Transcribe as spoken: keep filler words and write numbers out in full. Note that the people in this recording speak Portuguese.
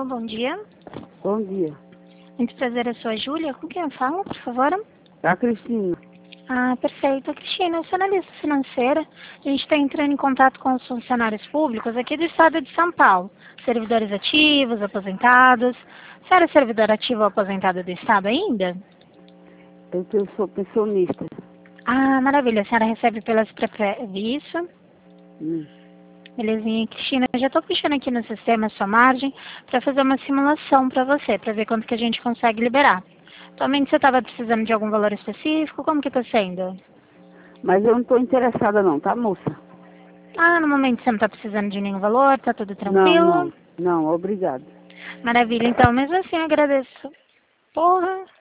bom dia. Bom dia. Muito prazer, eu sou a Júlia. Com quem eu falo, por favor? É a Cristina. Ah, perfeito. Cristina, eu sou analista financeira. A gente está entrando em contato com os funcionários públicos aqui do estado de São Paulo. Servidores ativos, aposentados. A senhora é servidora ativa ou aposentada do estado ainda? Eu, eu sou pensionista. Ah, maravilha. A senhora recebe pelas previsto. Hum. Belezinha, Cristina. Eu já estou puxando aqui no sistema a sua margem para fazer uma simulação para você, para ver quanto que a gente consegue liberar. Atualmente você estava precisando de algum valor específico? Como que está sendo? Mas eu não estou interessada não, tá, moça? Ah, no momento você não está precisando de nenhum valor, tá tudo Não, tranquilo? não. Não, obrigado. Maravilha, então, mesmo assim eu agradeço. Porra!